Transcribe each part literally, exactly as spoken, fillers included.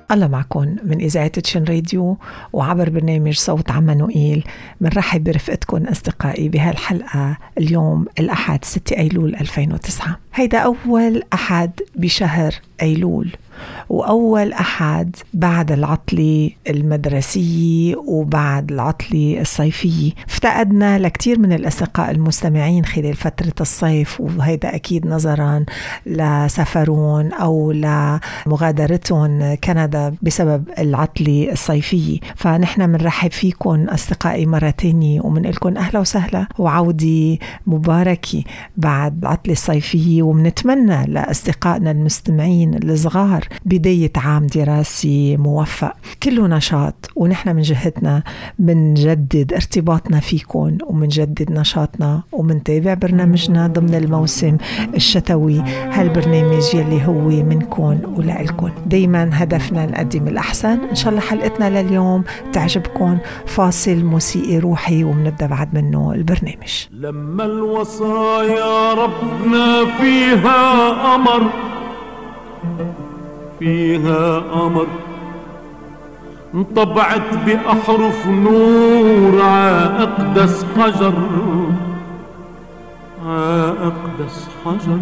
الله معكم من إذاعة تشن راديو وعبر برنامج صوت عمانوئيل. منرحب برفقتكم أصدقائي بهالحلقة اليوم الأحد ستة أيلول ألفين وتسعة. هيدا أول أحد بشهر أيلول وأول أحد بعد العطلة المدرسية وبعد العطلة الصيفية. افتقدنا لكتير من الأصدقاء المستمعين خلال فترة الصيف، وهيدا أكيد نظرا لسفرون أو لمغادرتهم كندا بسبب العطلة الصيفية. فنحن منرحب فيكم أصدقائي مرة تانية ومنقلكم أهلا وسهلا وعودة مباركة بعد العطلة الصيفية، ومنتمنى لأصدقائنا المستمعين الصغار بداية عام دراسي موفق كله نشاط. ونحن من جهتنا منجدد ارتباطنا فيكم ومنجدد نشاطنا ومنتابع برنامجنا ضمن الموسم الشتوي، هالبرنامج يلي هو منكم ولألكم. دايما هدفنا نقدم الأحسن. إن شاء الله حلقتنا لليوم تعجبكم. فاصل موسيقي روحي ومنبدأ بعد منه البرنامج. لما الوصايا ربنا فيها أمر فيها أمر انطبعت بأحرف نور عاقدس حجر عاقدس حجر.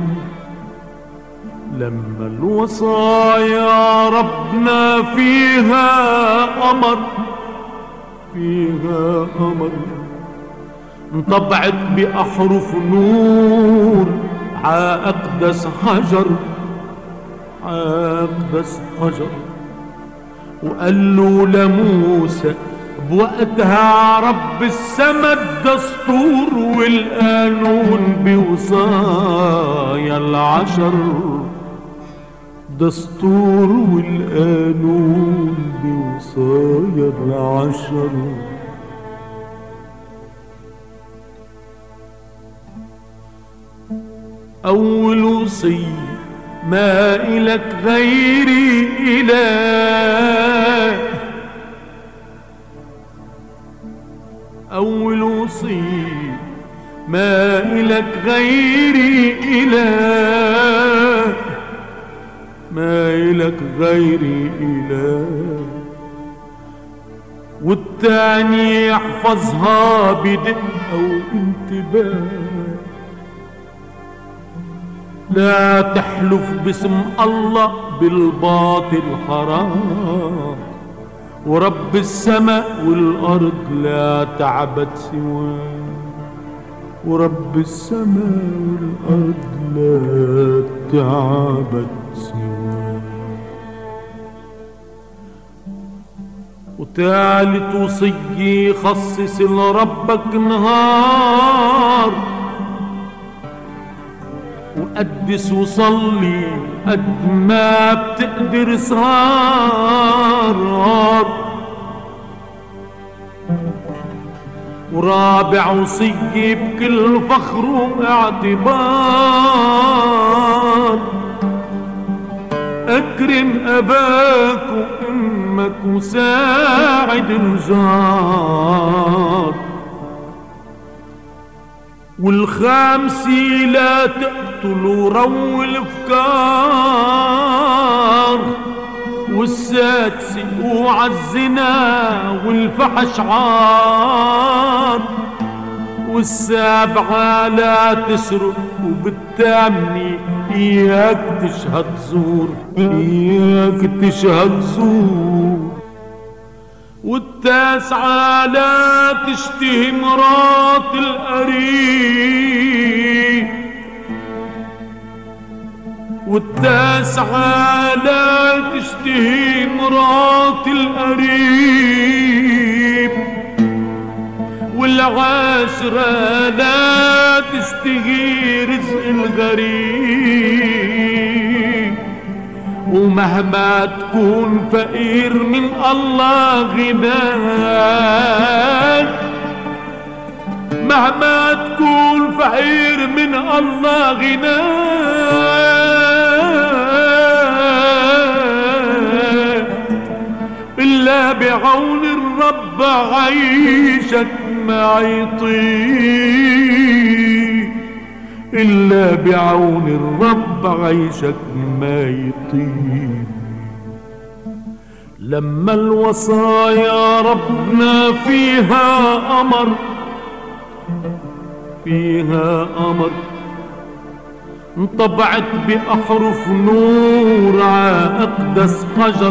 لما الوصايا ربنا فيها أمر فيها أمر انطبعت بأحرف نور عاقدس حجر عاقدس حجر. وقال له لموسى بوقتها رب السما الدستور والقانون بوصايا العشر، دستور والقانون بوصايا العشر. أول وصية ما إلك غيري إله، أول وصية ما إلك غيري إله، ما إلك غيري إله. والتاني يحفظها بدقة وانتباه، لا تحلف باسم الله بالباطل حرام، ورب السماء والأرض لا تعبد سواه، ورب السماء والأرض لا تعبد سواه. وثالث وصية خصص لربك نهار، وقدس وصلي قد ما بتقدر سهر. ورابع وصية بكل فخر واعتبار، اكرم اباك وامك وساعد الجار. والخامسي لا تقتلوا رو الافكار، والسادسي اوعى الزنا والفحش عار، والسابعة لا تسرق، وبالثامنة اياك تشهد زور اياك تشهد زور. والتاسعة لا تشتهي مرات القريب، والتاسعة لا تشتهي مرات القريب. والعاشرة لا تشتهي رزق الغريب. ومهما تكون فقير من الله غناك، مهما تكون فقير من الله غناك، إلا بعون الرب عيشك ما يطيب، إلا بعون الرب عيشك ما يطيب. لما الوصايا ربنا فيها أمر، فيها أمر، انطبعت بأحرف نور عاقدس حجر،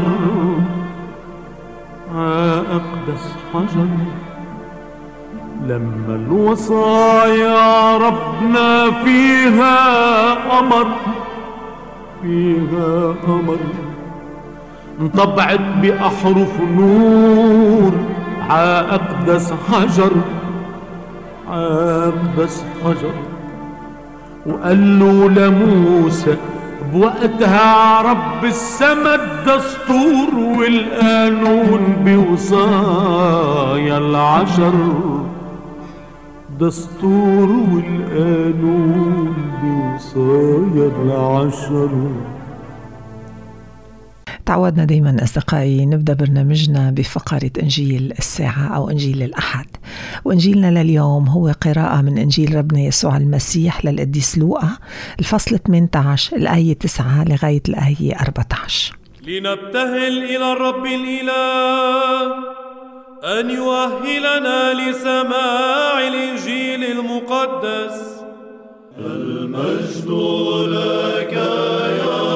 عاقدس حجر. لما الوصايا ربنا فيها أمر، فيها أمر، انطبعت بأحرف نور عاقدس حجر، عاقدس حجر. وقال له لموسى بوقتها رب السما الدستور والقانون بوصايا العشر، دستور والقانون بوصايا العشر. تعودنا دايما أصدقائي نبدأ برنامجنا بفقرة إنجيل الساعة أو إنجيل الأحد، وإنجيلنا لليوم هو قراءة من إنجيل ربنا يسوع المسيح للقديس لوقا الفصل ثمانية عشر الآية تسعة لغاية الآية أربعة عشر. لنبتهل إلى الرب الإله أن يؤهلنا لسماع الإنجيل المقدس. المجد لك يا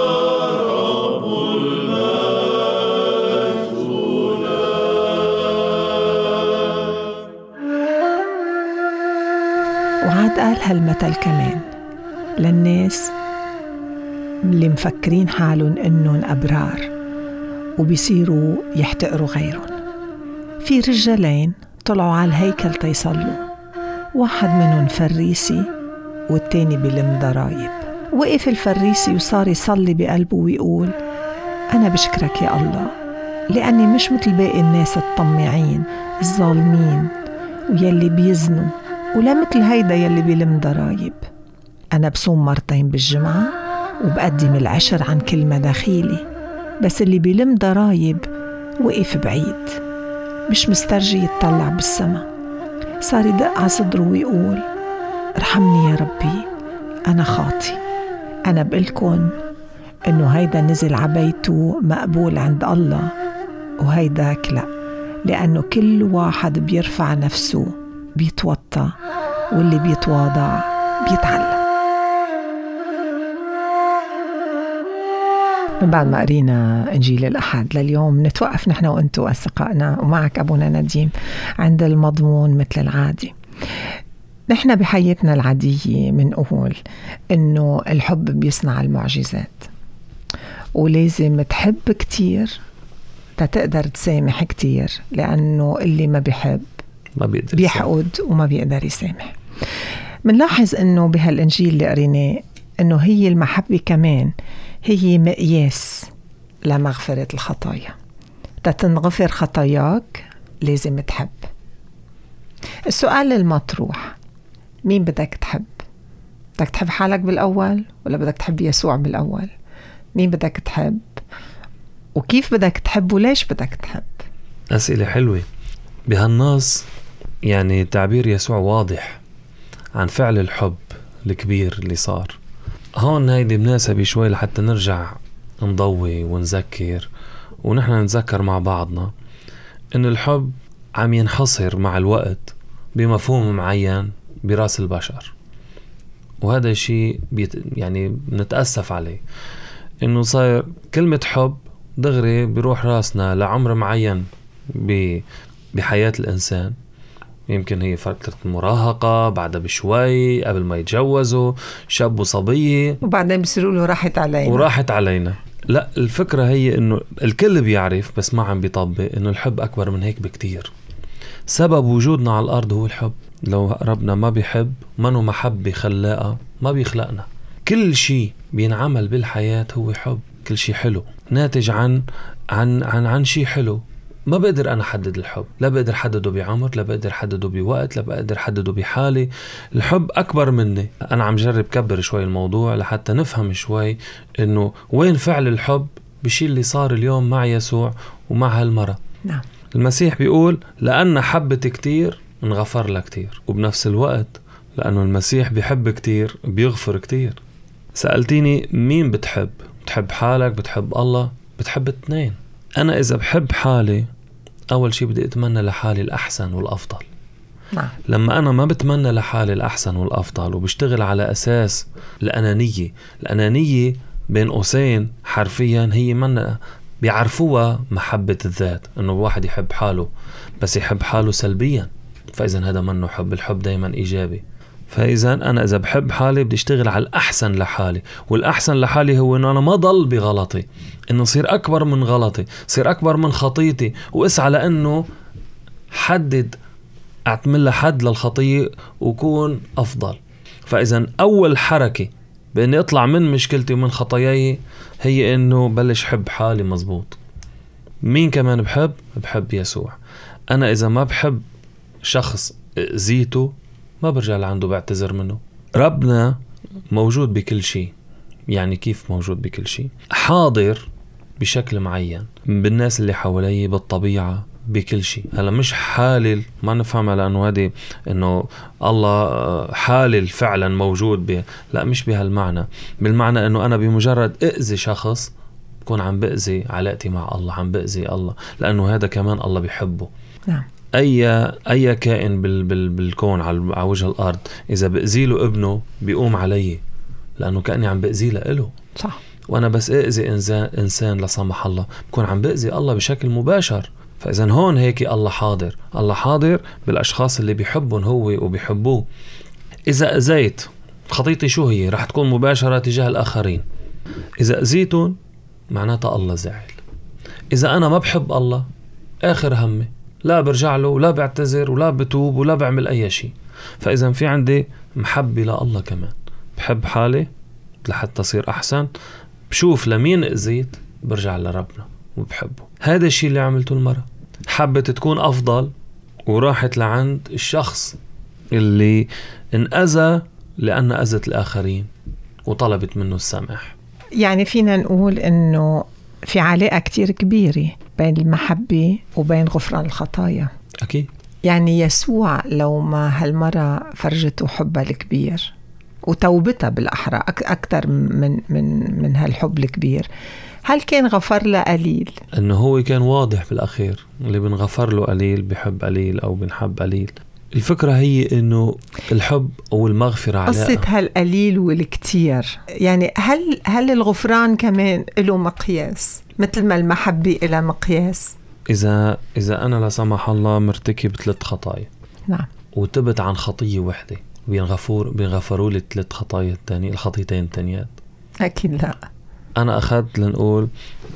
وعاد قال هالمثل كمان للناس اللي مفكرين حالهم إنهم أبرار وبيصيروا يحتقروا غيرهم. في رجالين طلعوا على الهيكل تيصلوا، واحد منهم فريسي والتاني بلم ضرايب. وقف الفريسي وصار يصلي بقلبه ويقول أنا بشكرك يا الله لأني مش مثل باقي الناس الطماعين الظالمين ويلي بيزنوا، ولا مثل هيدا يلي بيلم ضرايب. أنا بصوم مرتين بالجمعة وبقدم العشر عن كل مداخيلي، بس اللي بيلم ضرايب وقف بعيد مش مسترجي يتطلع بالسما. صار يدق على صدره ويقول ارحمني يا ربي أنا خاطي. أنا بقلكن إنه هيدا نزل عبيته مقبول عند الله وهيداك لأ، لأنه كل واحد بيرفع نفسه بيتوطى واللي بيتواضع بيتعلم. من بعد ما قرينا إنجيل الأحد لليوم نتوقف نحن وأنتوا أصدقائنا ومعك أبونا نديم عند المضمون مثل العادي. نحن بحياتنا العادية منقول إنه الحب بيصنع المعجزات، ولازم تحب كتير تقدر تسامح كتير، لأنه اللي ما بيحب ما بيقدر بيحقد وما بيقدر يسامح. منلاحظ إنه بهالإنجيل اللي قريناه إنه هي المحبة كمان هي مقياس لمغفرة الخطايا. تتنغفر خطاياك لازم تحب. السؤال المطروح مين بدك تحب؟ بدك تحب حالك بالأول ولا بدك تحب يسوع بالأول؟ مين بدك تحب وكيف بدك تحب وليش بدك تحب؟ أسئلة حلوة بهالنص. يعني تعبير يسوع واضح عن فعل الحب الكبير اللي صار هون. هيدي مناسبة شوي لحتى نرجع نضوي ونذكر ونحن نتذكر مع بعضنا إن الحب عم ينحصر مع الوقت بمفهوم معين براس البشر، وهذا الشيء بيت يعني نتأسف عليه إنه صار كلمة حب دغري بيروح راسنا لعمر معين بحياة الإنسان. يمكن هي فترة المراهقة، بعدها بشوي قبل ما يتجوزوا شاب وصبية، وبعدين بيصيروا له راحت علينا وراحت علينا. لا، الفكرة هي إنه الكل بيعرف بس ما عم بيطبق إنه الحب أكبر من هيك بكتير. سبب وجودنا على الأرض هو الحب. لو ربنا ما بيحب، منه محبة خلاقة، ما بيخلقنا. كل شيء بينعمل بالحياة هو حب. كل شيء حلو ناتج عن عن عن عن شيء حلو. ما بقدر أنا حدد الحب، لا بقدر حدده بعمر، لا بقدر حدده بوقت، لا بقدر حدده بحالي. الحب أكبر مني. أنا عم جرب كبر شوي الموضوع لحتى نفهم شوي إنه وين فعل الحب بشيء اللي صار اليوم مع يسوع ومع هالمرة. نعم. المسيح بيقول لأن حبت كتير انغفر لها كتير، وبنفس الوقت لأنه المسيح بيحب كتير بيغفر كتير. سألتيني مين بتحب؟ بتحب حالك؟ بتحب الله؟ بتحب الاثنين. أنا إذا بحب حالي أول شيء بدي أتمنى لحالي الأحسن والأفضل. نعم. لما أنا ما بتمنى لحالي الأحسن والأفضل وبشتغل على أساس الأنانية، الأنانية بين قوسين حرفيا هي من بيعرفوها محبة الذات، إنه الواحد يحب حاله بس يحب حاله سلبيا، فإذا هذا منه حب. الحب دايما إيجابي. فإذا أنا إذا بحب حالي بدي اشتغل على الأحسن لحالي، والأحسن لحالي هو إنه أنا ما ضل بغلطي، إنه صير أكبر من غلطي، صير أكبر من خطيتي، واسعى لأنه حدد أعتمل له حد للخطية وكون أفضل. فإذا أول حركة بإني أطلع من مشكلتي ومن خطاياي هي إنه بلش حب حالي مزبوط. مين كمان بحب؟ بحب يسوع. أنا إذا ما بحب شخص زيته ما برجع لعنده بعتذر منه. ربنا موجود بكل شيء. يعني كيف موجود بكل شيء؟ حاضر بشكل معين بالناس اللي حواليه، بالطبيعة، بكل شيء. هلا مش حالل، ما نفهمها لأنه هذه إنه الله حالل فعلا موجود به، لا مش بهالمعنى. بالمعنى إنه أنا بمجرد أأذي شخص بكون عم بأذي علاقتي مع الله، عم بأذي الله، لأنه هذا كمان الله بيحبه. نعم. أي أي كائن بال بال بالكون على وجه الأرض إذا بأذي له ابنه بيقوم عليه، لأنه كأني عم بأذي له إله. صح. وأنا بس أأذي إنسان إنسان لا سمح الله بكون عم بأذي الله بشكل مباشر. فإذا هون هيك الله حاضر. الله حاضر بالأشخاص اللي بيحبون هو وبيحبوه. إذا أذيت خطيتي شو هي؟ رح تكون مباشرة تجاه الآخرين. إذا أذيتون معناتها الله زعل. إذا أنا ما بحب الله آخر همي لا برجع له ولا بعتذر ولا بتوب ولا بعمل أي شيء. فإذا في عندي محبة لله كمان، بحب حالي لحتى أصير أحسن، بشوف لمين أذيت برجع لربنا وبحبه. هذا الشيء اللي عملته المرة. حبت تكون أفضل وراحت لعند الشخص اللي انأذى لأن أذت الآخرين وطلبت منه السماح. يعني فينا نقول إنه في علاقة كتير كبيرة بين المحبة وبين غفران الخطايا. أكيد. يعني يسوع لو ما هالمرة فرجته حبها الكبير وتوبتها بالأحرى أكتر من من من هالحب الكبير، هل كان غفر له قليل؟ إنه هو كان واضح بالأخير، اللي بنغفر له قليل بحب قليل أو بنحب قليل. الفكرة هي إنه الحب والمغفرة علاقة. قصة هالقليل والكتير، يعني هل هل الغفران كمان له مقياس مثل ما المحبة إلى مقياس؟ إذا إذا أنا لا سمح الله مرتكب ثلاث خطايا، نعم، وتبت عن خطية واحدة، بينغفر بينغفروا لي ثلاث خطايا التانية، الخطيتين التانيات؟ أكيد لا. أنا أخذت لنقول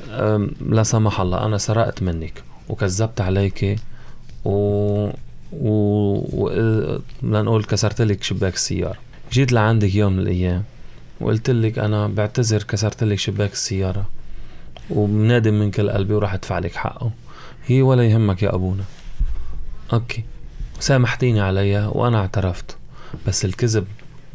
لا سمح الله أنا سرقت منك وكذبت عليك و و, و... لنقول كسرت لك شباك السيارة، جيت لعندك يوم من الأيام وقلت لك أنا بعتذر كسرت لك شباك السيارة وبنادم من كل قلبي وراح أدفع لك حقه، هي ولا يهمك يا أبونا، أوكي سامحتيني عليها وأنا اعترفت، بس الكذب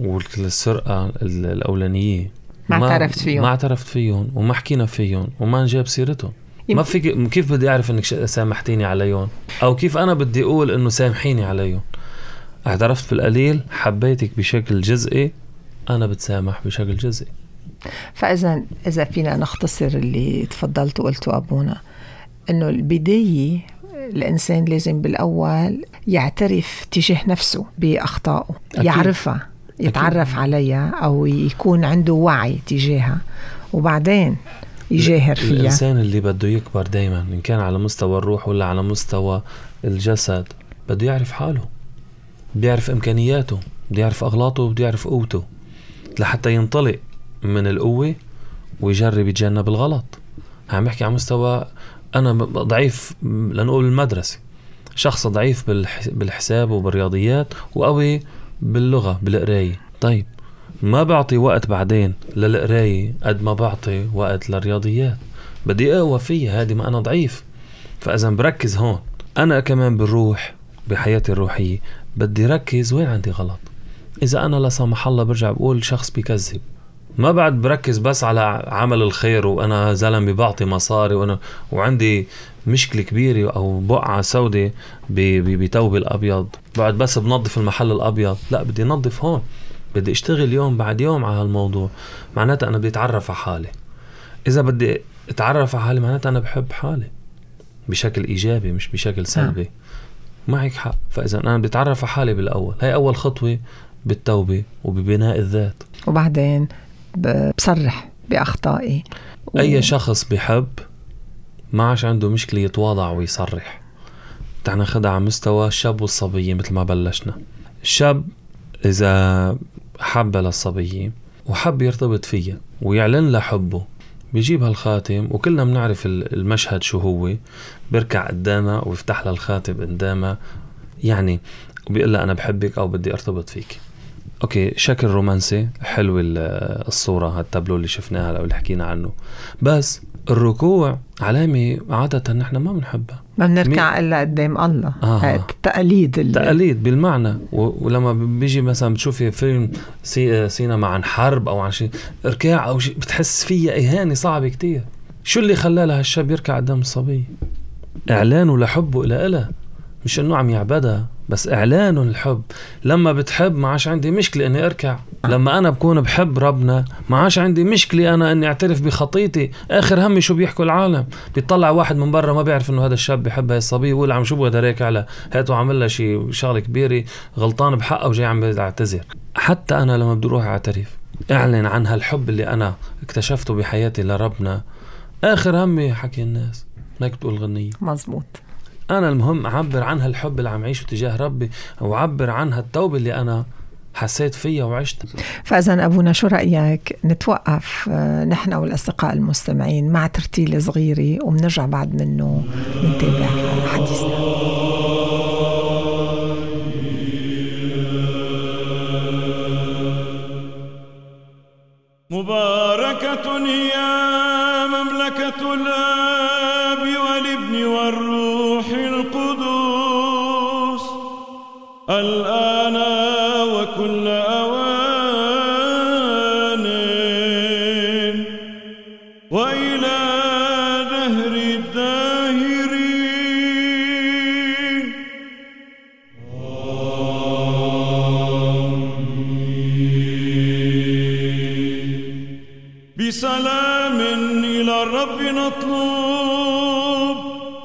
والسرقة الأولانية ما اعترفت فيهم ما اعترفت فيهم وما حكينا فيهم وما نجاب سيرتهم. ما في كيف بدي أعرف إنك سامحتيني عليهم، أو كيف أنا بدي أقول إنه سامحيني عليهم؟ اعترفت بالقليل، حبيتك بشكل جزئي، أنا بتسامح بشكل جزئي. فإذا إذا فينا نختصر اللي تفضلت وقلته أبونا، إنه البداية الإنسان لازم بالأول يعترف تجاه نفسه بأخطائه، يعرفها، يتعرف أكيد عليها، أو يكون عنده وعي تجاهها، وبعدين يجاهر فيها. الإنسان اللي بده يكبر دايما إن كان على مستوى الروح ولا على مستوى الجسد بده يعرف حاله، بده يعرف إمكانياته، بده يعرف أغلاطه، وبده يعرف قوته لحتى ينطلق من القوة ويجرب يتجنب الغلط. عم بحكي على مستوى أنا ضعيف لنقول المدرسة، شخص ضعيف بالحساب وبالرياضيات وقوي باللغة بالقراية، طيب ما بعطي وقت بعدين للقراية قد ما بعطي وقت للرياضيات، بدي أقوى فيها، هذه ما أنا ضعيف. فإذا بركز هون. أنا كمان بالروح بحياتي الروحية بدي ركز وين عندي غلط. إذا أنا لا سمح الله برجع بقول شخص بيكذب، ما بعد بركز بس على عمل الخير وأنا زلمي بعطي مصاري وأنا وعندي مشكلة كبيرة أو بقعة سودة بتوب الأبيض، بعد بس بنظف المحل الأبيض، لا بدي نظف هون، بدي اشتغل يوم بعد يوم على هالموضوع. معناته أنا بدي أتعرف على حالي. إذا بدي اتعرف على حالي معناتها أنا بحب حالي بشكل إيجابي مش بشكل سلبي. معك حق. فإذا أنا بتعرف على حالي بالأول، هاي أول خطوة بالتوبة وببناء الذات. وبعدين بصرح بأخطائي. و... أي شخص بيحب ما عاش عنده مشكلة يتواضع ويصرح. تعنا خدها على مستوى الشاب والصبية مثل ما بلشنا. الشاب إذا حب للصبية وحب يرتبط فيها ويعلن لحبه بيجيب هالخاتم، وكلنا بنعرف المشهد شو هو، بيركع قدامها ويفتح لها الخاتم قدامها يعني وبيقول لها أنا بحبك أو بدي أرتبط فيك. أوكي، شكل رومانسي حلو الصورة، هالتابلو اللي شفناها أو اللي حكينا عنه، بس الركوع علامة عادة نحن ما بنحبها، ما بنركع إلا قدام الله. آه. التقاليد اللي... تقاليد بالمعنى. ولما بيجي مثلا بتشوفي فيلم سي... سينما عن حرب أو عن شيء إركاع أو شيء بتحس فيها إهانة صعبة كتير. شو اللي خلاه لها الشاب يركع قدام الصبي؟ إعلانه لحبه إلى إله، مش إنه عم يعبدها، بس إعلانه الحب. لما بتحب ما عاش عندي مشكلة إني أركع. لما أنا بكون بحب ربنا ما عاش عندي مشكلة أنا إني أعترف بخطيتي. آخر همي شو بيحكوا العالم؟ بيطلع واحد من برا ما بيعرف إنه هذا الشاب بيحب هاي الصبية ويقول عم شو بده راكع له، هاتوا عمل له شيء شغلة كبيرة غلطان بحقه وجاي عم بيعتذر. حتى أنا لما بدي أروح أعترف أعلن عن هالحب اللي أنا اكتشفته بحياتي لربنا، آخر همي حكي الناس. ما بتقول الغنية مزبوط. أنا المهم أعبر عن هالحب اللي عم عيشه تجاه ربي، أو أعبر عن هالتوبة اللي أنا حسيت فيها وعشت. فإذا أبونا شو رأيك نتوقف نحن والأصدقاء المستمعين مع ترتيل صغيرة ومنرجع بعد منه نتابع حديثنا. مباركة هي مملكة الآب والابن والروح القدوس الآن وكل أوان وإلى دهر الداهرين. بسلام إلى الرب نطلب.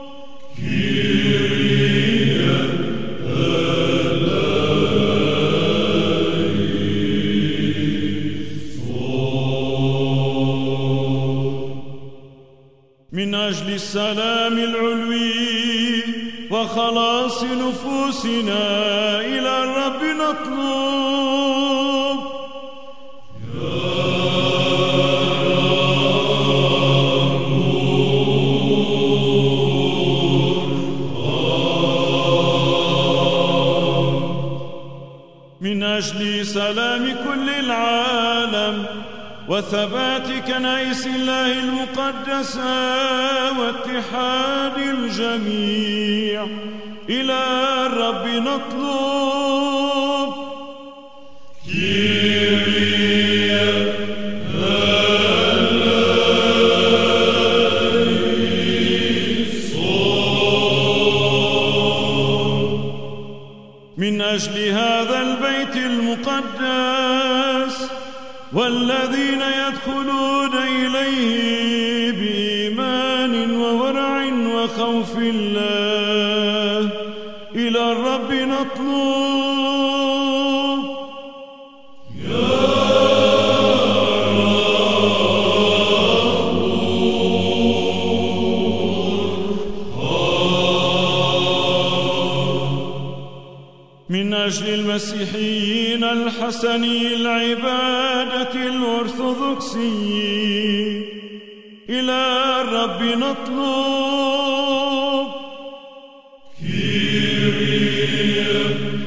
كيريا من أجل السلام العلوي وخلاص نفوسنا إلى الرب نطلب. من أجل سلام كل العالم وثبات كنائس الله المقدسة واتحاد الجميع إلى الرب نطلب. كيريا من أجل هذا البيت المقدس والذين يدخلون إليه بإيمان وورع وخوف الله إلى الرب نطلب. من أجل المسيحيين الحسني العبادة الأرثوذكسي إلى الرب نطلب. كيريا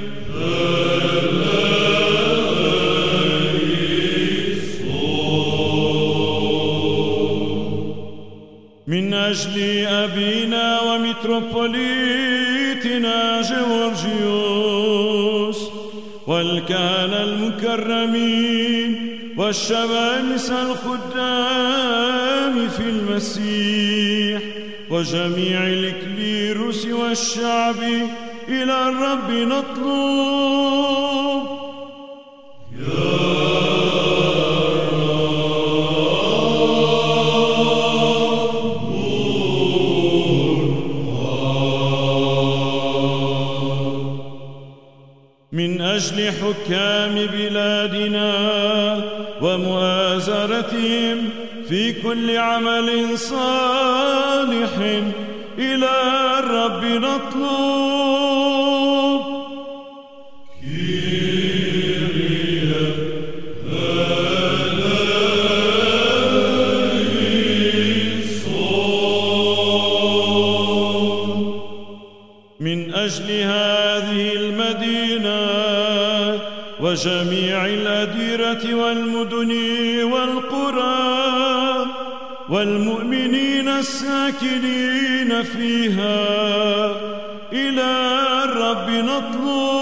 من أجل أبينا ومتروبوليتنا جورجيوس والكهنة المكرمين والشمامسة الخدام في المسيح وجميع الكليروس والشعب إلى الرب نطلب. يا من أجل حكام بلادنا ومؤازرتهم في كل عمل صالح إلى الرب نطلب. من أجل هذه المدينة وجميع الأديرة والمدن والقرى والمؤمنين الساكنين فيها إلى الرب نطلب.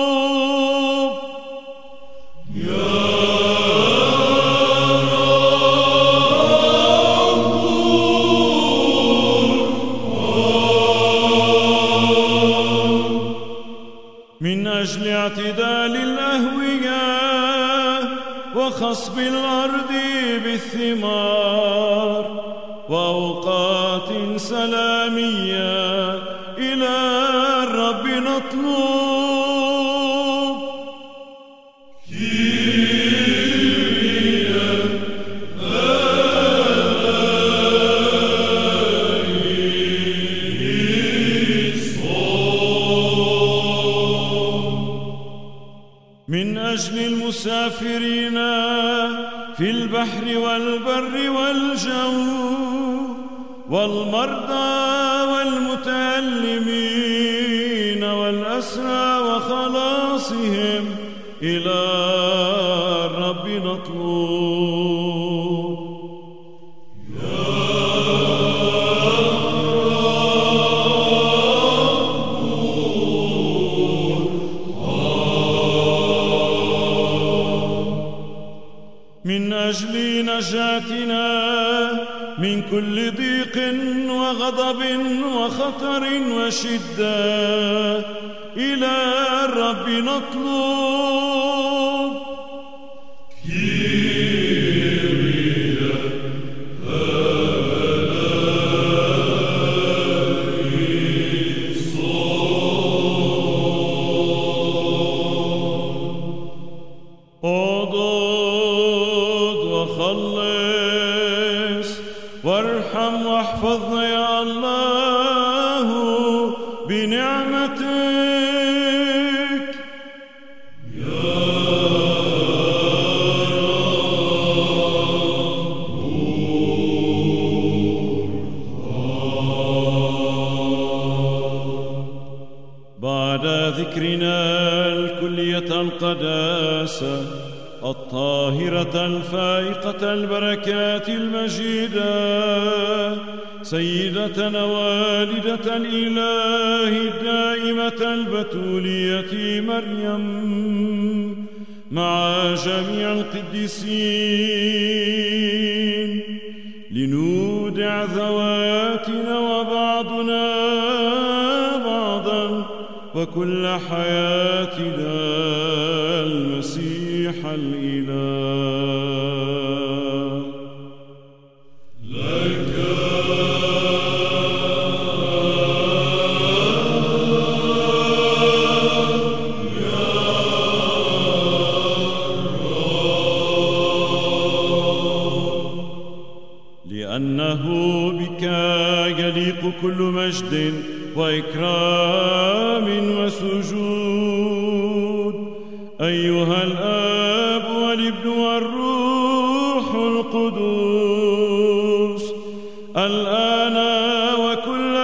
من أجل اعتدال الأهوية وخصب الأرض بالثمار وأوقات سلامية إلى الرب نطلب. من أجل المسافرين في البحر والبر والجو والمرضى والمتألمين والأسرى وخلاصهم إلى الرب نطلب. من أجل نجاتنا من كل ضيق وغضب وخطر وشدة إلى الرب نطلب. وخلص وارحم واحفظنا يا الله بنعمتك. يا بعد ذكرنا الكلية القداسة الطاهرة الفائقة البركات المجيدة سيدتنا والدة الإله الدائمة البتولية مريم مع جميع القديسين لنودع ذواتنا وبعضنا بعضا وكل حياتنا المسيح الإله. لك يا رب، لأنه بك يليق كل مجد وإكرام وسجود أيها الآب والابن والروح القدوس الآن وكل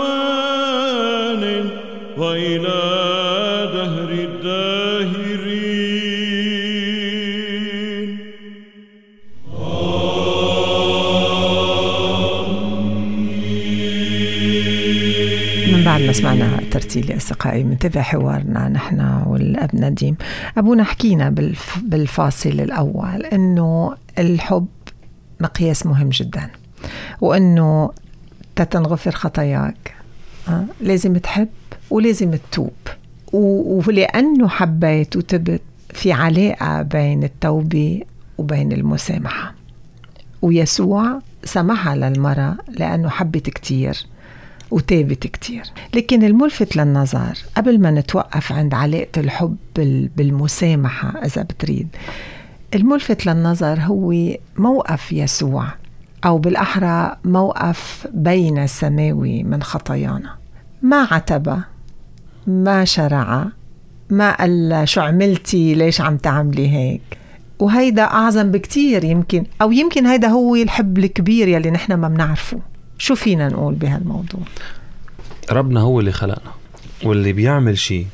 أوان وإلى دهر الداهرين. من بعد ما سمعنا ترتيل أصدقائي منتبه حوارنا نحن والأب نديم. أبونا حكينا بالفاصل الأول أنه الحب مقياس مهم جدا، وأنه تتنغفر خطاياك أه؟ لازم تحب ولازم تتوب، ولأنه حبيت وتبت في علاقة بين التوبة وبين المسامحة، ويسوع سمحها للمرأة لأنه حبت كتير وتابت كتير. لكن الملفت للنظر قبل ما نتوقف عند علاقة الحب بالمسامحة إذا بتريد، الملفت للنظر هو موقف يسوع، أو بالأحرى موقف بين السماوي من خطايانا. ما عتب، ما شرع، ما قال شو عملتي، ليش عم تعملي هيك. وهيدا أعظم بكتير يمكن، أو يمكن هيدا هو الحب الكبير يلي نحن ما بنعرفه. شو فينا نقول بهالموضوع؟ ربنا هو اللي خلقنا، واللي بيعمل شيء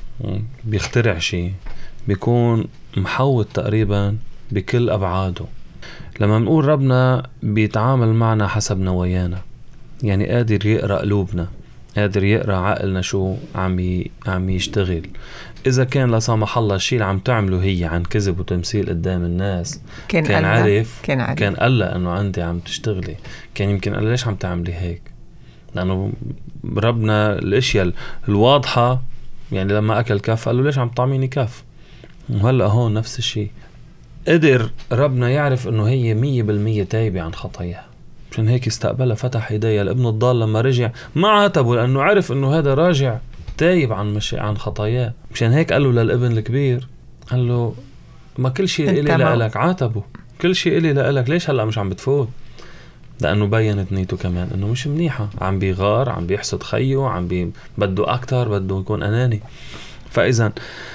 بيخترع شيء بيكون محوط تقريبا بكل أبعاده. لما نقول ربنا بيتعامل معنا حسب نوايانا، يعني قادر يقرأ قلوبنا، قادر يقرأ عقلنا شو عم عم يشتغل. إذا كان لا سمح الله الشيء اللي عم تعمله هي عن كذب وتمثيل قدام الناس، كان, كان عارف كان, عارف. كان قال أنه عندي عم تشتغلي، كان يمكن قال ليش عم تعملي هيك، لأنه ربنا الأشياء الواضحة. يعني لما أكل كف قال له ليش عم تعميني كف، وهلأ هون نفس الشيء. قدر ربنا يعرف أنه هي مية بالمية تايبة عن خطاياها، عشان هيك استقبلها، فتح ايديها. الابن الضال لما رجع ما عاتبه، لأنه عرف أنه هذا راجع تايب عن مشي عن خطاياه. مشان هيك قال له للابن الكبير، قال له ما كل شيء إلي لألك، عاتبه كل شيء إلي لألك، ليش هلأ مش عم بتفوت؟ لأنه بيّنت نيته كمان أنه مش منيحة، عم بيغار، عم بيحسد خيه، عم بي بده أكتر، بده يكون أناني. فإذا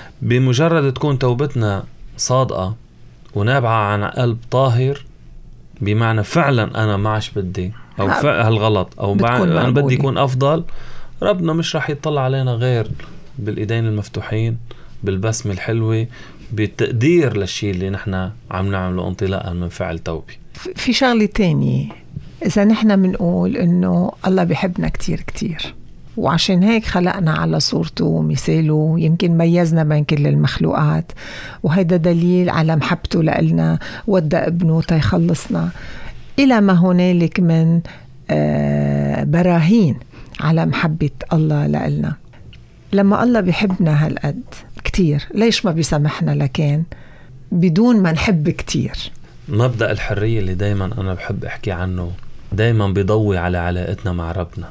بمجرد تكون توبتنا صادقة ونابعة عن قلب طاهر، بمعنى فعلا أنا معش بدي أو هالغلط، أو أنا بدي يكون أفضل، ربنا مش راح يطلع علينا غير بالإيدين المفتوحين، بالبسمة الحلوة، بالتقدير للشيء اللي نحن عم نعمله انطلاقا من فعل توبي. في شغلة تانية، إذا نحن منقول إنه الله بيحبنا كتير كتير، وعشان هيك خلقنا على صورته ومثاله، يمكن ميزنا بين كل المخلوقات، وهيدا دليل على محبته لإلنا، ودى ابنه تيخلصنا، إلى ما هنالك من براهين على محبة الله لإلنا. لما الله بيحبنا هالقد كتير، ليش ما بيسامحنا لكان بدون ما نحب كتير؟ مبدأ الحرية اللي دايما أنا بحب أحكي عنه دايما بيضوي على علاقتنا مع ربنا.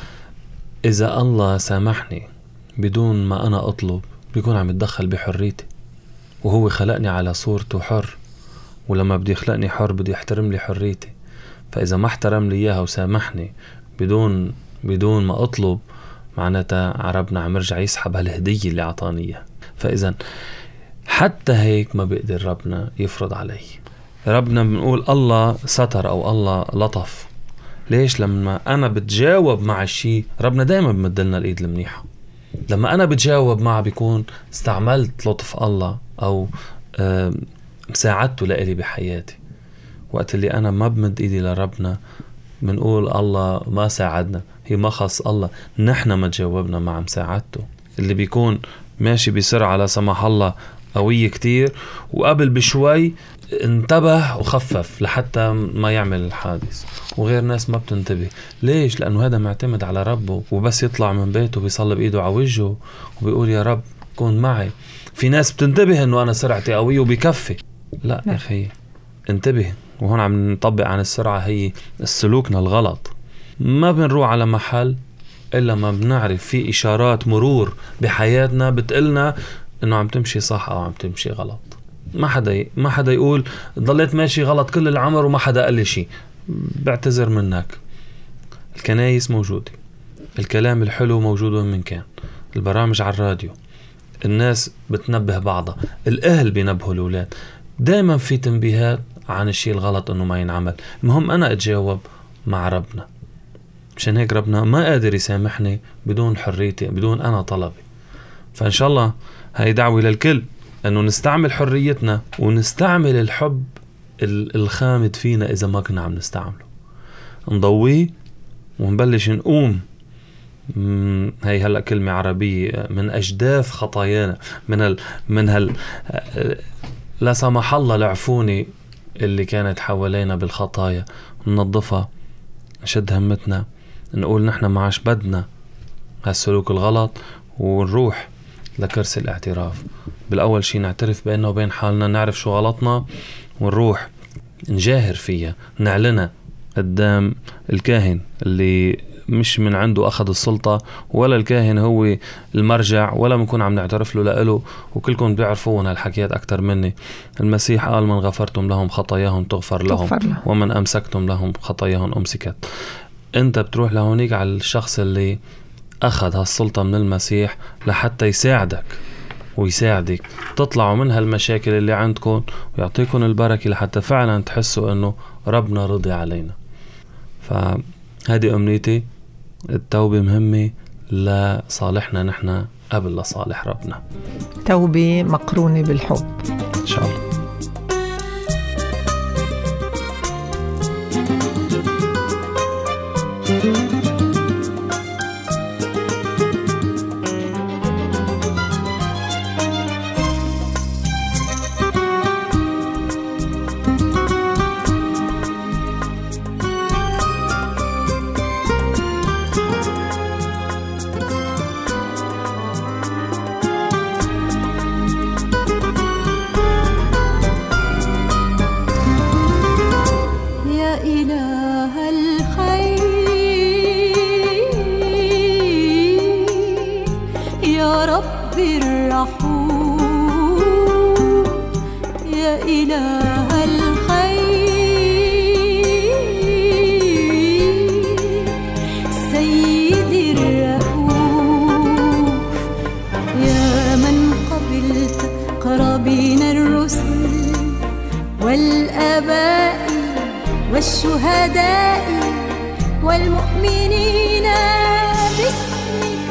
إذا الله سامحني بدون ما أنا أطلب، بيكون عم يتدخل بحريتي، وهو خلقني على صورته حر، ولما بدي يخلقني حر بدي يحترم لي حريتي. فإذا ما احترم لي إياها وسامحني بدون بدون ما أطلب، معناتها ربنا عم يرجع يسحب هالهدية اللي عطانيها. فإذا حتى هيك ما بيقدر ربنا يفرض علي. ربنا بنقول الله ستر أو الله لطف. ليش؟ لما أنا بتجاوب مع الشيء، ربنا دائما بمدلنا الإيد المنيحة. لما أنا بتجاوب معه بيكون استعملت لطف الله أو مساعدته لإلي بحياتي. وقت اللي أنا ما بمد إيدي لربنا بنقول الله ما ساعدنا، هي ما خص الله، نحن ما تجاوبنا مع مساعدته. اللي بيكون ماشي بسرعة لا سمح الله قوية كتير، وقبل بشوي انتبه وخفف لحتى ما يعمل الحادث، وغير ناس ما بتنتبه. ليش؟ لأنه هذا معتمد على ربه، وبس يطلع من بيته بيصلي بإيده على وجهه وبيقول يا رب كون معي. في ناس بتنتبه انه انا سرعتي قوية وبيكفي. لا يا اخي انتبه. وهون عم نطبق عن السرعة هي السلوكنا الغلط. ما بنروح على محل إلا ما بنعرف في إشارات مرور بحياتنا بتقلنا إنه عم تمشي صح أو عم تمشي غلط. ما حدا ما حدا يقول ضليت ماشي غلط كل العمر وما حدا قال لي شيء. بعتذر منك. الكنايس موجودة، الكلام الحلو موجود وين من كان، البرامج على الراديو، الناس بتنبه بعضها، الأهل بينبهوا الأولاد. دائما في تنبيهات عن الشيء الغلط إنه ما ينعمل. المهم أنا أتجاوب مع ربنا. مشان هيك ربنا ما قادر يسامحني بدون حريتي، بدون أنا طلبي. فإن شاء الله هاي دعوة للكل أنه نستعمل حريتنا ونستعمل الحب الخامد فينا. إذا ما كنا عم نستعمله نضويه ونبلش نقوم. هاي هلأ كلمة عربية، من أجداث خطايانا، من ال من هال لا سمح الله العفوني اللي كانت حوالينا بالخطايا، ننظفها، نشد همتنا، نقول نحن معاش بدنا هالسلوك الغلط، ونروح لكرسي الاعتراف. بالأول شيء نعترف بيننا وبين حالنا، نعرف شو غلطنا، ونروح نجاهر فيها، نعلنها قدام الكاهن اللي مش من عنده أخذ السلطة، ولا الكاهن هو المرجع، ولا بنكون عم نعترف له لإله. وكلكم بيعرفون هالحكيات أكتر مني. المسيح قال: من غفرتم لهم خطاياهم تغفر لهم, تغفر لهم. ومن أمسكتم لهم خطاياهم أمسكت. أنت بتروح لهونيك على الشخص اللي أخذ هالسلطة من المسيح لحتى يساعدك ويساعدك تطلعوا من هالمشاكل اللي عندكم، ويعطيكم البركة لحتى فعلا تحسوا أنه ربنا رضي علينا. فهذه أمنيتي. التوبة مهمة لصالحنا نحن قبل لصالح ربنا. توبة مقرونة بالحب إن شاء الله. والشهداء والمؤمنين باسمك،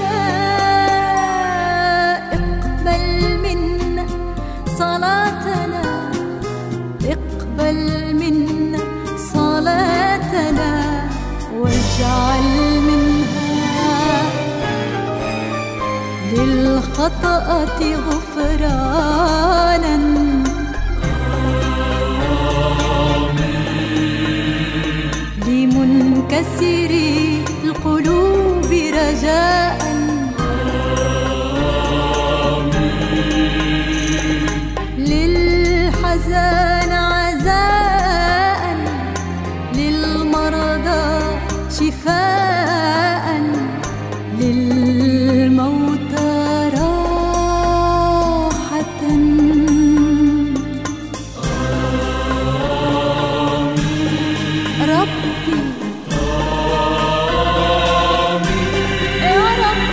اقبل منا صلاتنا، اقبل منا صلاتنا، واجعل منها للخطأة غفرانا. لمنكسر القلوب رجاء، للحزان عزاء، للمرضى شفاء، للموتى راحة. ربي يا رب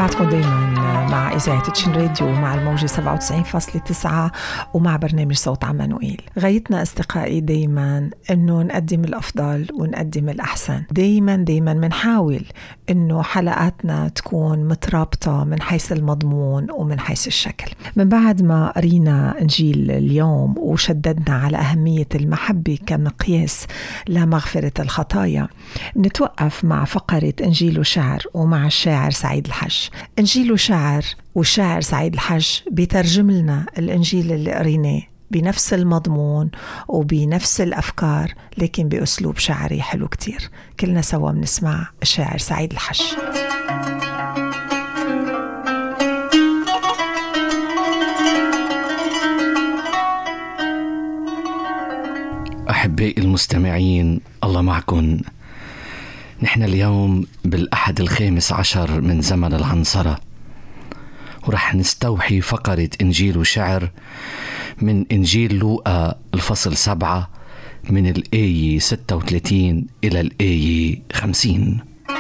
بعدكم دايما مع إذاعة تشن راديو مع الموجة سبعة وتسعين فاصلة تسعة ومع برنامج صوت عمانوئيل. غايتنا أصدقائي دايما أنه نقدم الأفضل ونقدم الأحسن. دايما دايما منحاول أنه حلقاتنا تكون مترابطة من حيث المضمون ومن حيث الشكل. من بعد ما قرينا إنجيل اليوم وشددنا على أهمية المحبة كمقياس لمغفرة الخطايا، نتوقف مع فقرة إنجيل وشعر ومع الشاعر سعيد الحج. إنجيل وشعر والشاعر سعيد الحج بيترجم لنا الإنجيل اللي قريناه بنفس المضمون وبنفس الأفكار، لكن بأسلوب شعري حلو كتير. كلنا سوا بنسمع الشاعر سعيد الحج. أحبائي المستمعين، الله معكم. نحن اليوم بالأحد الخامس عشر من زمن العنصرة، ورح نستوحي فقرة إنجيل وشعر من إنجيل لوقا الفصل سبعة من الآية ستة وثلاثين إلى الآية خمسين.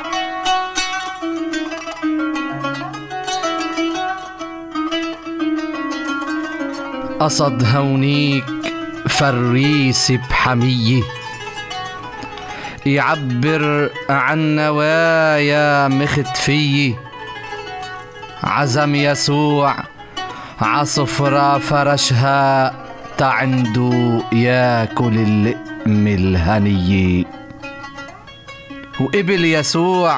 قصد هونيك فريس بحمية يعبر عن نوايا مختفية. عزم يسوع عصفرة فرشها تعنده ياكل اللقم الهنية. وقبل يسوع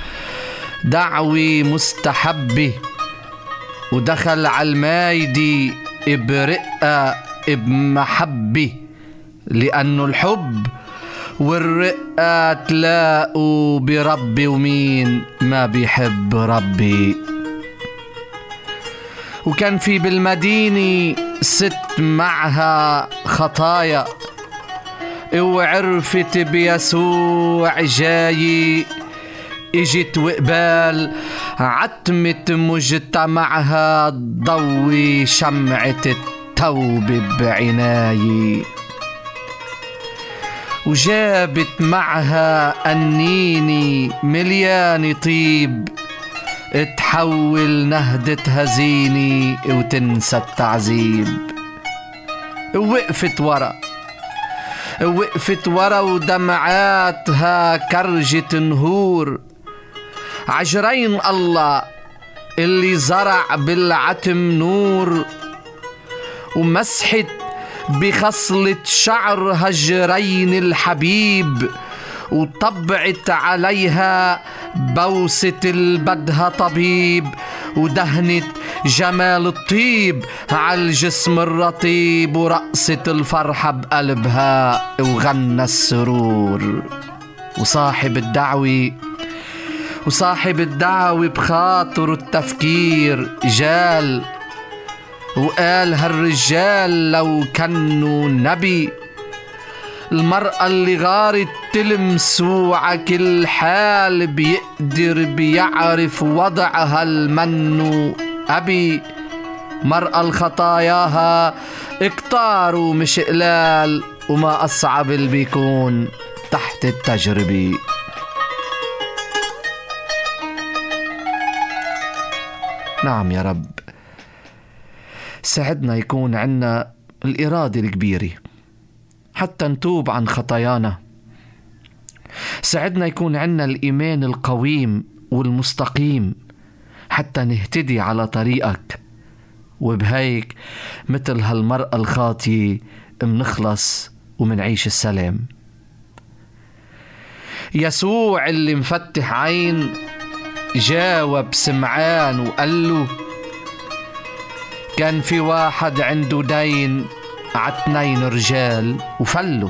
دعوة مستحبة ودخل على المايدة برقة بمحبة، لأنه الحب والرقة تلاقوا بربي، ومين ما بيحب ربي. وكان في بالمدينة ست معها خطايا، وعرفت بيسوع جاي، اجت وقبال عتمت مجتمعها ضوي شمعة التوبة بعناية. وجابت معها أنيني مليان طيب تحول نهدة هزيني وتنسى التعذيب. وقفت ورا وقفت ورا ودمعاتها كرجة نهور. عجرين الله اللي زرع بالعتم نور، ومسحت بخصلة شعر هجرين الحبيب، وطبعت عليها بوسة البدها طبيب، ودهنت جمال الطيب عالجسم الرطيب، ورقصة الفرحة بقلبها وغنى السرور. وصاحب الدعوة وصاحب الدعوة بخاطر التفكير جال، وقال هالرجال لو كانوا نبي، المرأة اللي غارت تلمسوا عكل حال بيقدر بيعرف وضعها المنو أبي. مرأة الخطاياها اكتاروا مش قلال، وما أصعب اللي بيكون تحت التجربة. نعم يا رب، ساعدنا يكون عنا الإرادة الكبيرة حتى نتوب عن خطايانا. ساعدنا يكون عنا الإيمان القويم والمستقيم حتى نهتدي على طريقك، وبهيك مثل هالمرأة الخاطية منخلص ومنعيش السلام. يسوع اللي مفتح عين جاوب سمعان وقال له كان في واحد عنده دين عتنين رجال وفلوا.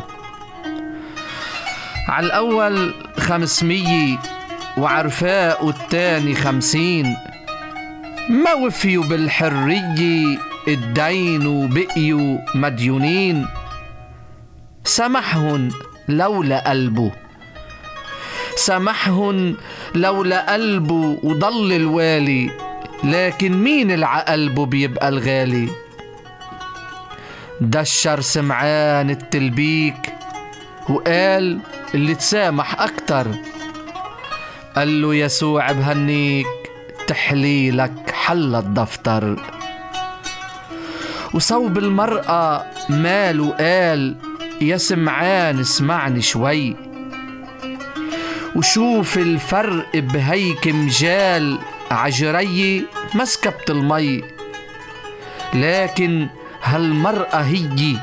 على الأول خمسمية وعرفاء والتاني خمسين، ما وفيوا بالحرية الدين وبقيوا مديونين. سمحهن لولا قلبه سمحهن لولا قلبه وضل الوالي، لكن مين العقلبه بيبقى الغالي. دشر سمعان التلبيك وقال اللي تسامح أكتر. قال له يسوع بهنيك تحليلك حل الدفتر. وصوب المرأة مال وقال يا سمعان اسمعني شوي، وشوف الفرق بهيك مجال عجري مسكبت المي. لكن هالمرأة هي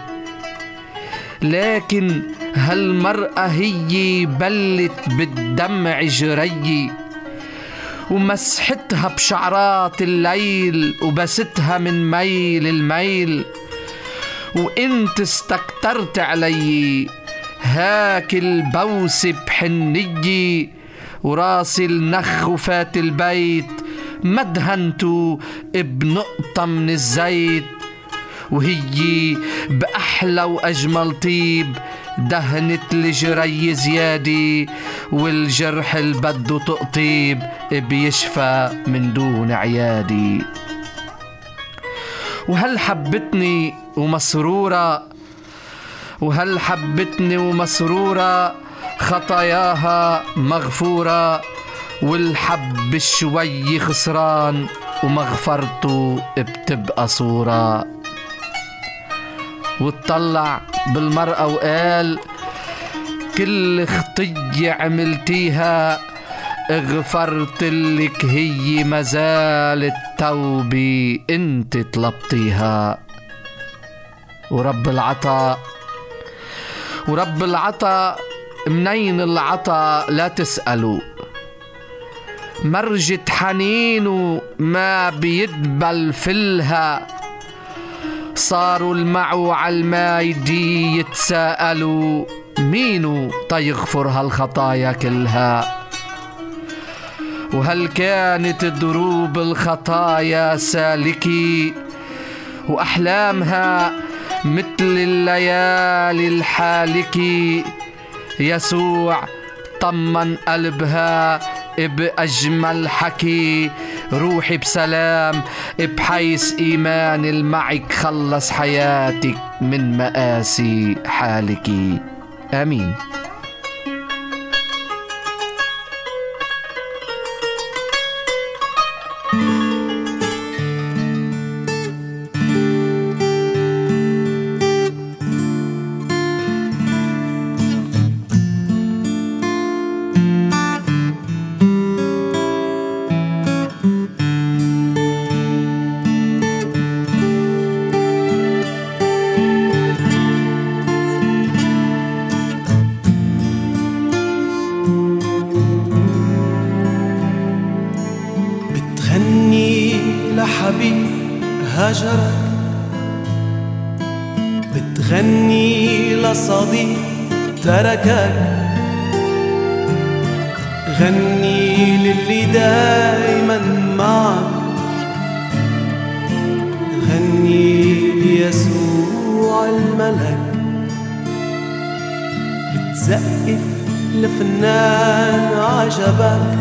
لكن هالمرأة هي بلت بالدمع جري، ومسحتها بشعرات الليل وبستها من ميل الميل. وانت استكترت علي هاك البوس بحنية، وراسي النخ وفات البيت مدهنتو بنقطة من الزيت. وهي بأحلى وأجمل طيب دهنت الجري زيادي، والجرح البدو تقطيب بيشفى من دون عيادي. وهل حبتني ومسرورة وهل حبتني ومسرورة خطاياها مغفورة، والحب شوي خسران ومغفرته بتبقى صورة. واتطلع بالمرأة وقال كل خطية عملتيها اغفرت لك، هي مازال التوبة انت طلبتيها. ورب العطا ورب العطا منين العطا لا تسألوا، مرجة حنينه ما بيدبل فلها. صاروا المعو عالماي دي يتساءلوا مينو تيغفر هالخطايا كلها. وهل كانت دروب الخطايا سالكي، وأحلامها مثل الليالي الحالكي. يسوع طمن قلبها بأجمل حكي، روحي بسلام بحيث إيمان المعك خلص حياتك من مآسي حالك. آمين. هجرك، بتغني لصديق تركك، غني للي دايما معك، غني ليسوع الملك، بتزقف لفنان عجبك،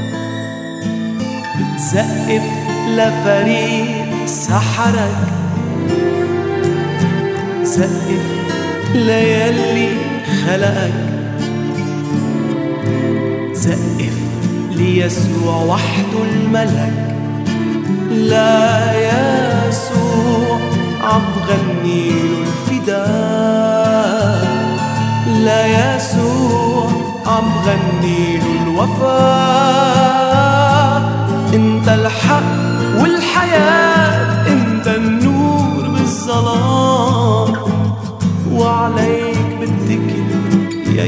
بتزقف لفريق سحرك، زقف ليالي خلقك، زقف ليسوع وحده الملك. لا يسوع عم غني له الفداء، لا يسوع عم غني له الوفاء. انت الحق والحياة، انت النور بالظلام، وعليك بتكل يا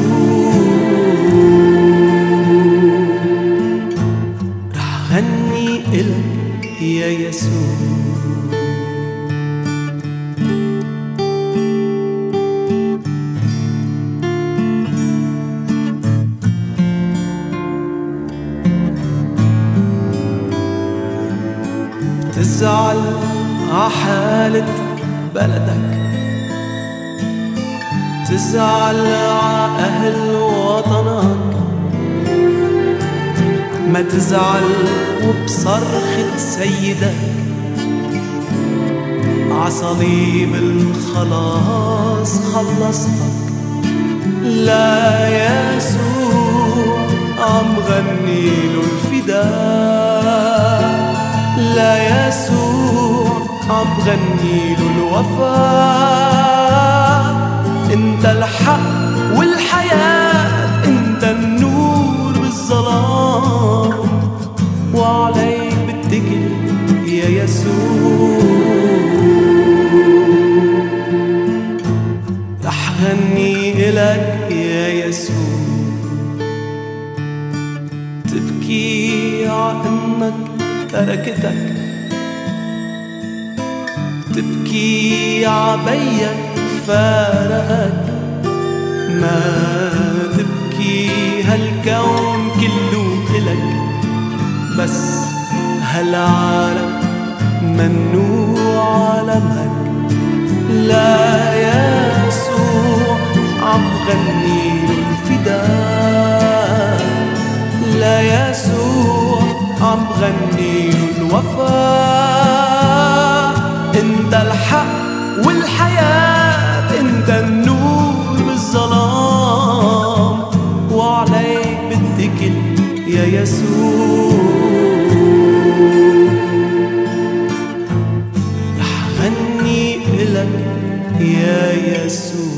يسوع. رح غني إلك يا يسوع. تزعل عحالة بلدك، تزعل عأهل وطنك، ما تزعل وبصرخة سيدك عصليب الخلاص خلصك. لا يسوع عم غني له الفداء، عم غني له الوفاء. انت الحق والحياة، انت النور بالظلام، وعليك بتكل يا يسوع. رح غني إلك يا يسوع، تبكي عإنك تركتك، تبكي عبيك فارقك، ما تبكي هالكون كله إلك، بس هالعالم منو عالمك. لا يسوع عم غني الفداء، لا يسوع عم غني الوفاء. انت الحق والحياة، انت النور بالظلام، وعليك بتكل يا يسوع. رح غني إلك يا يسوع.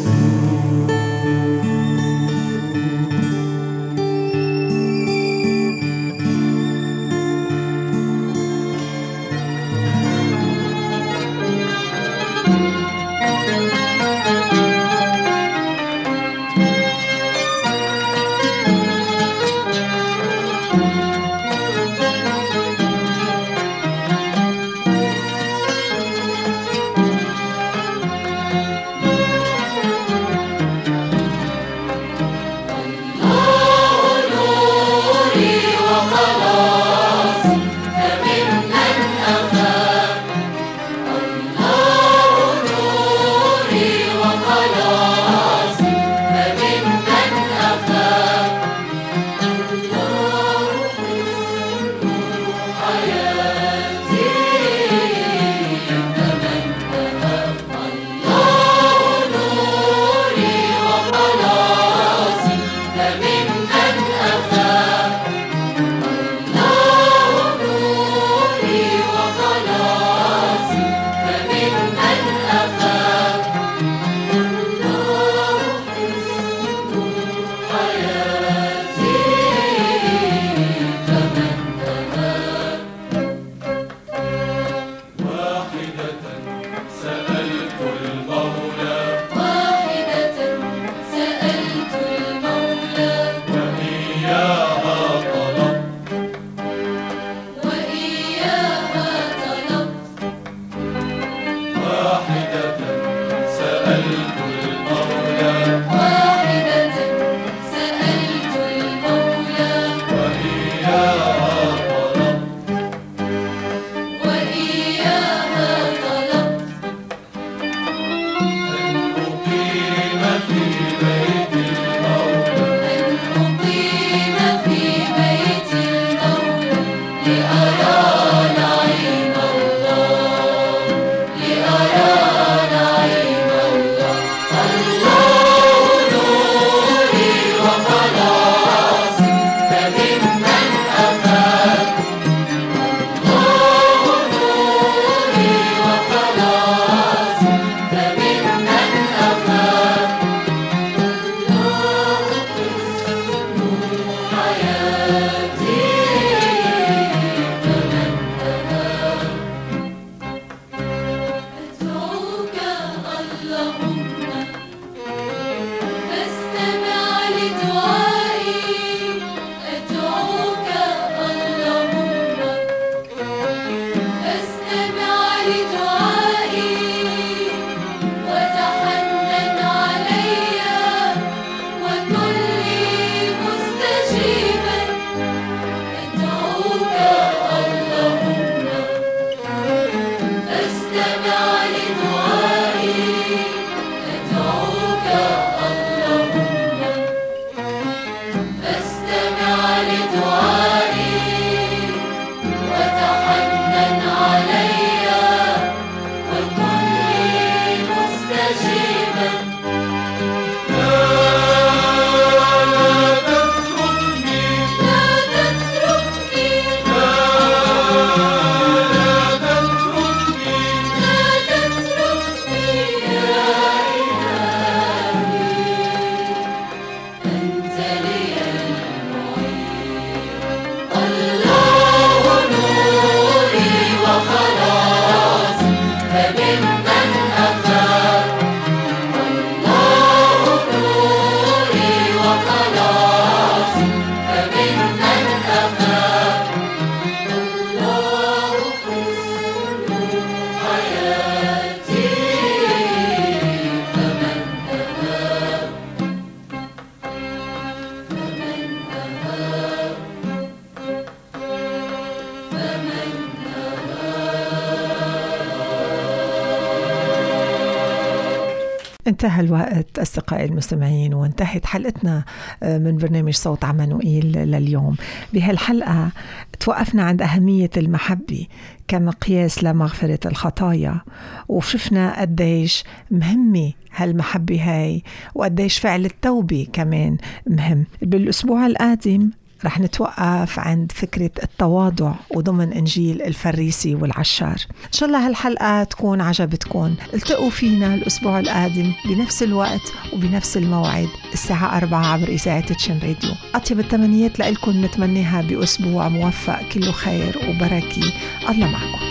انتهى الوقت أصدقائي المستمعين، وانتهت حلقتنا من برنامج صوت عمانوئيل لليوم. بهالحلقة توقفنا عند أهمية المحبة كمقياس لمغفرة الخطايا، وشفنا قديش مهمة هالمحبة هاي، وقديش فعل التوبة كمان مهم. بالأسبوع القادم رح نتوقف عند فكرة التواضع وضمن إنجيل الفريسي والعشار. إن شاء الله هالحلقة تكون عجبتكم. التقوا فينا الأسبوع القادم بنفس الوقت وبنفس الموعد الساعة أربعة عبر إذاعة تشين راديو. أطيب التمنيات لكم نتمنيها بأسبوع موفق كله خير وبركة. الله معكم.